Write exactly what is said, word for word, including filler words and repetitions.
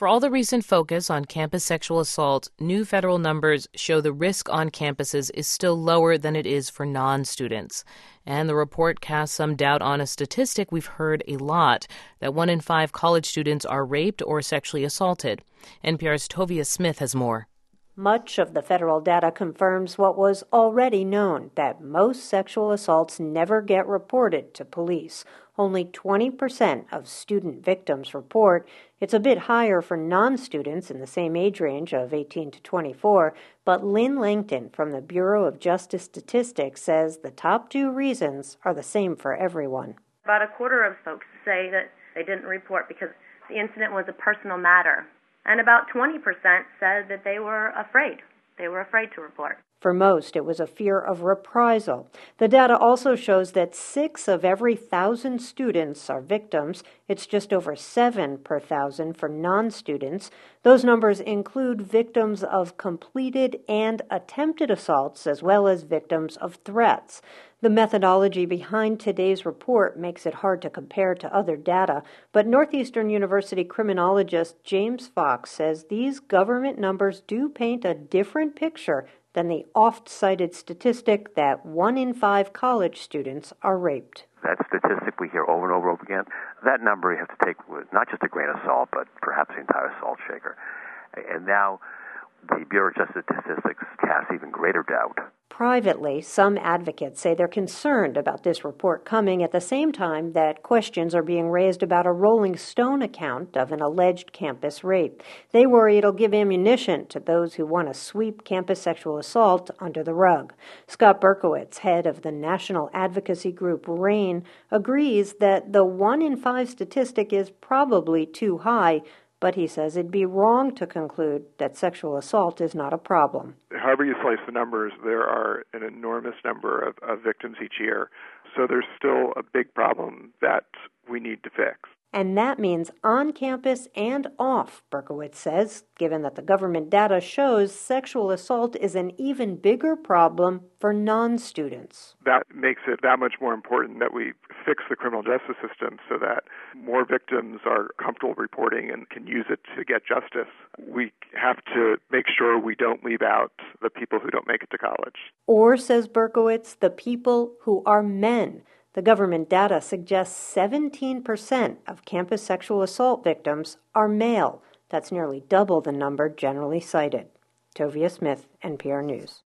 For all the recent focus on campus sexual assault, new federal numbers show the risk on campuses is still lower than it is for non-students. And the report casts some doubt on a statistic we've heard a lot, that one in five college students are raped or sexually assaulted. N P R's Tovia Smith has more. Much of the federal data confirms what was already known, that most sexual assaults never get reported to police. Only twenty percent of student victims report. It's a bit higher for non-students in the same age range of eighteen to twenty-four, but Lynn Langton from the Bureau of Justice Statistics says the top two reasons are the same for everyone. About a quarter of folks say that they didn't report because the incident was a personal matter. And about twenty percent said that they were afraid. They were afraid to report. For most, it was a fear of reprisal. The data also shows that six of every thousand students are victims. It's just over seven per thousand for non-students. Those numbers include victims of completed and attempted assaults, as well as victims of threats. The methodology behind today's report makes it hard to compare to other data, but Northeastern University criminologist James Fox says these government numbers do paint a different picture than the oft-cited statistic that one in five college students are raped. That statistic we hear over and over again, that number you have to take with not just a grain of salt, but perhaps the entire salt shaker. And now the Bureau of Justice Statistics casts even greater doubt. Privately, some advocates say they're concerned about this report coming at the same time that questions are being raised about a Rolling Stone account of an alleged campus rape. They worry it'll give ammunition to those who want to sweep campus sexual assault under the rug. Scott Berkowitz, head of the national advocacy group RAIN, agrees that the one in five statistic is probably too high, but he says it'd be wrong to conclude that sexual assault is not a problem. However you slice the numbers, there are an enormous number of, of victims each year. So there's still a big problem that we need to fix. And that means on campus and off, Berkowitz says, given that the government data shows sexual assault is an even bigger problem for non-students. That makes it that much more important that we fix the criminal justice system so that more victims are comfortable reporting and can use it to get justice. We have to make sure we don't leave out the people who don't make it to college. Or, says Berkowitz, the people who are men. The government data suggests seventeen percent of campus sexual assault victims are male. That's nearly double the number generally cited. Tovia Smith, N P R News.